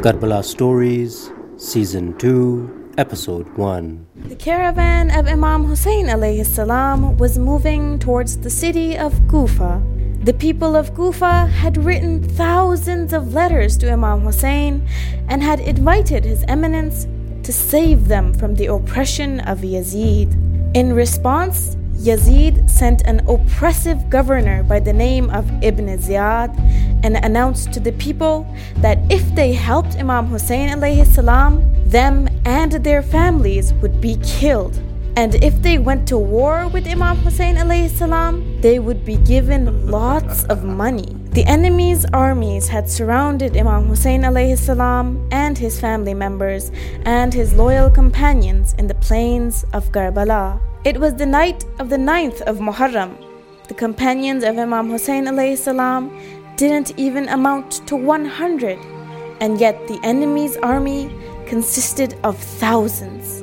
Karbala Stories, Season 2, Episode 1. The caravan of Imam Hussein alayhi salam was moving towards the city of Kufa. The people of Kufa had written thousands of letters to Imam Hussein and had invited His Eminence to save them from the oppression of Yazid. In response, Yazid sent an oppressive governor by the name of Ibn Ziyad and announced to the people that if they helped Imam Hussein alayhi salam, them and their families would be killed. And if they went to war with Imam Hussein alayhi salam, they would be given lots of money. The enemy's armies had surrounded Imam Hussein alayhi salam and his family members and his loyal companions in the plains of Karbala. It was the night of the 9th of Muharram. The companions of Imam Hussein alayhi salam didn't even amount to 100, and yet the enemy's army consisted of thousands.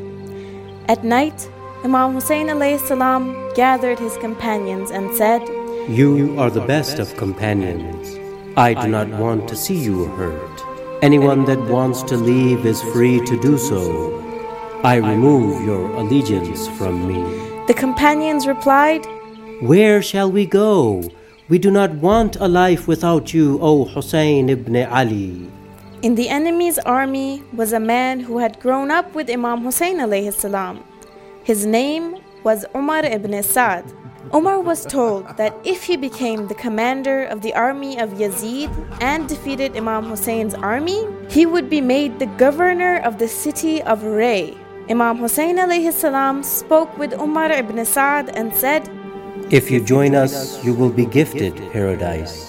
At night, Imam Hussein alayhi salam gathered his companions and said, You are the best of companions. I do not want to see you hurt. Anyone that wants to leave is free to do so. I remove your allegiance from me. The companions replied, Where shall we go? We do not want a life without you, O Hussein ibn Ali. In the enemy's army was a man who had grown up with Imam Hussein alayhi salam. His name was Umar ibn Sa'd. Umar was told that if he became the commander of the army of Yazid and defeated Imam Hussein's army, he would be made the governor of the city of Ray. Imam Hussein alayhi salam spoke with Umar ibn Sa'd and said, If you join us, you will be gifted paradise.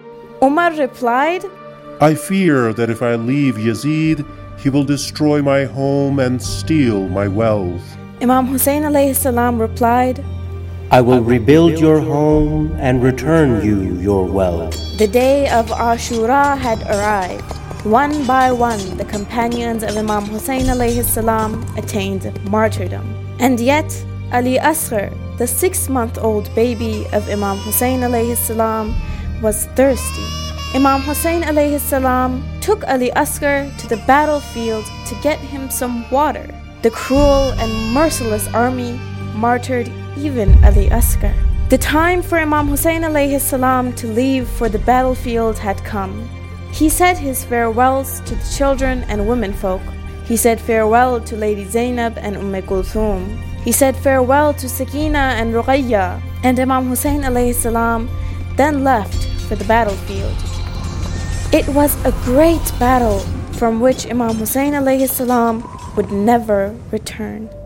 Umar replied, I fear that if I leave Yazid, he will destroy my home and steal my wealth. Imam Hussein alayhi salam replied, I will rebuild your home and return you your wealth. The day of Ashura had arrived. One by one, the companions of Imam Hussein alayhi salam attained martyrdom. And yet, Ali Asghar, the 6-month-old baby of Imam Hussein alayhi salam, was thirsty. Imam Hussein alayhi salam took Ali Asghar to the battlefield to get him some water. The cruel and merciless army martyred even Ali Asghar. The time for Imam Hussein alayhi salam to leave for the battlefield had come. He said his farewells to the children and womenfolk. He said farewell to Lady Zainab and Kulthum. He said farewell to Sakina and Ruqayya. And Imam Hussein alayhi salam then left for the battlefield. It was a great battle from which Imam Hussein alayhi salam would never return.